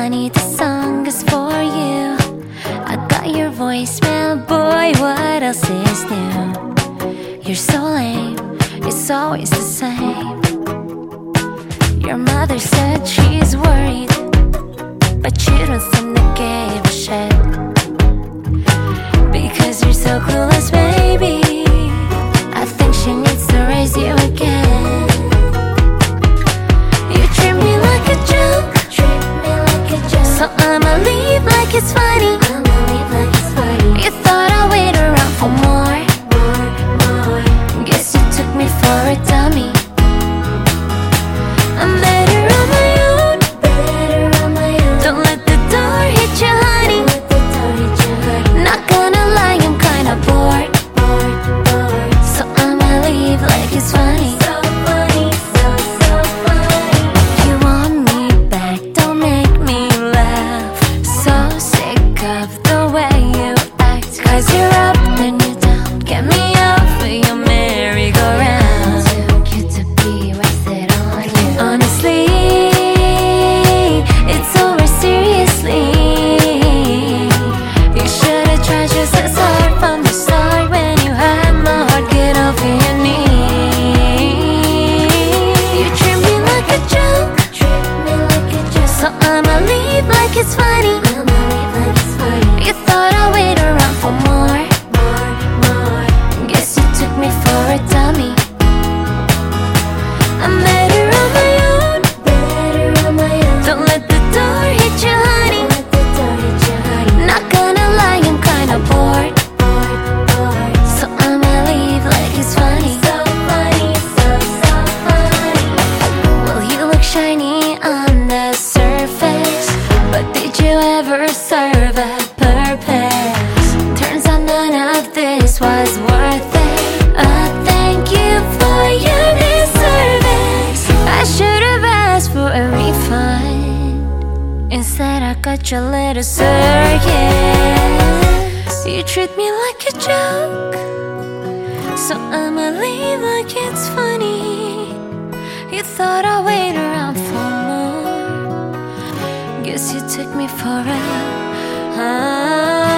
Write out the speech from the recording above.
honey, this song is for you. I got your voicemail, boy, what else is new? You're so lame, it's always the same. Your mother said she's worried, but you don't seem to give a shit, because you're so clueless, baby. I think she needs to raise you again. You treat me like a joke, so I'ma leave like it's funny. You thought I'd wait around for more. Guess you took me for a dummy. I'm better on my own. Don't let the door hit you, honey. Not gonna lie, I'm kinda bored, so I'ma leave like it's funny. You want me back, don't make me laugh. So sick of the way you act, 'cause you're up, then you're down. Get me off of your merry-go-round. Too cute to be wasted on you. Honestly, it's over, seriously. You should've tried just as hard from the start. When you had my heart, get over your knees. You treat me like a joke, so I'ma leave like it's funny. You thought I'd wait around for more. Guess you took me for a dummy. I'm better on my own. Don't let the door hit you, honey. Not gonna lie, I'm kinda bored, so I'ma leave like it's funny. Well, you look shiny on the surface, but did you ever serve a purpose? Turns out none of this was worth it. Thank you for your disservice. I should've asked for a refund. Instead I got your little circus. You treat me like a joke, so I'ma leave like it's funny. You thought I'd wait around for more. Guess you took me for a